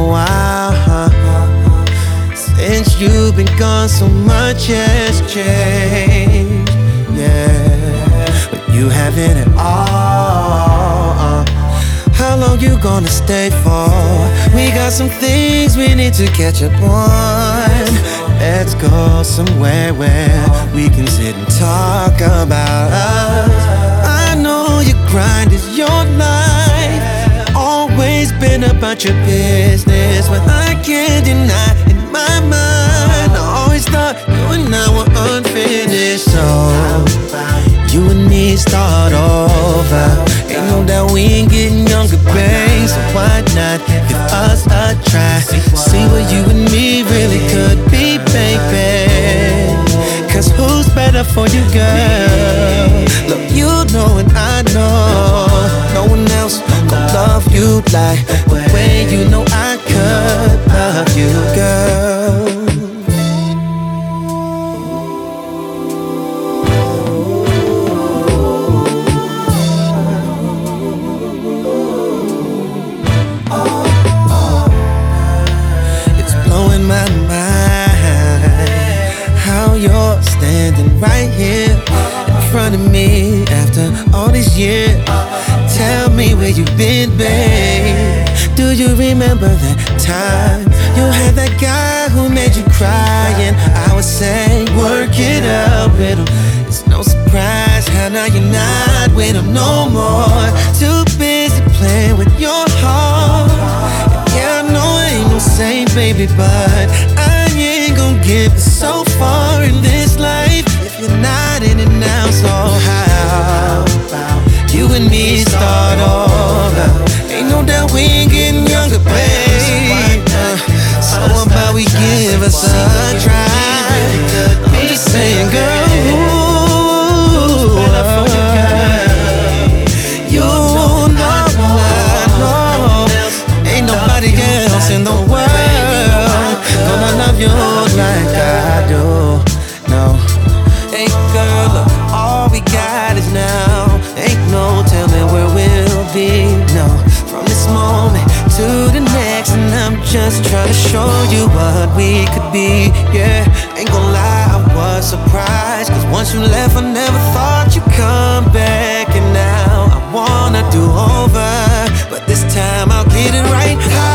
a while. Since you've been gone, so much has changed. Yeah, but you haven't at all. How long you gonna stay for? We got some things we need to catch up on. Let's go somewhere where we can sit and talk about us. I know your grind is your life. Always been about your business, but I can't deny in my mind I always thought you and I were unfinished. So you and me start over. Ain't no doubt we ain't getting younger, babe. So why not give us a try? See what you and me really could be, baby. Cause who's better for you, girl? Look, you know and I know no one else gon' love you like the way you know I could love you, girl. My mind, how you're standing right here in front of me after all these years. Tell me where you've been, babe. Do you remember that time you had that guy who made you cry? And I was saying, work it out with him. It's no surprise how now you're not with him no more. Too busy playing with your heart. Yeah, I know I ain't no saint, baby, but I ain't gon' get so far in this life if you're not in it now. So how you and me start over? Ain't no doubt we ain't getting younger, babe. So how about we give us a try? I'm just saying, girl, you know I know ain't nobody else in the world gonna love you like I do. No, hey girl, look, all we got is now. Ain't no telling where we'll be. No, from this moment to the next, and I'm just trying to show you what we could be. Yeah, ain't gon' lie, I was surprised, cause once you left I never thought you'd come back. And now I wanna do over, but this time I'll get it right.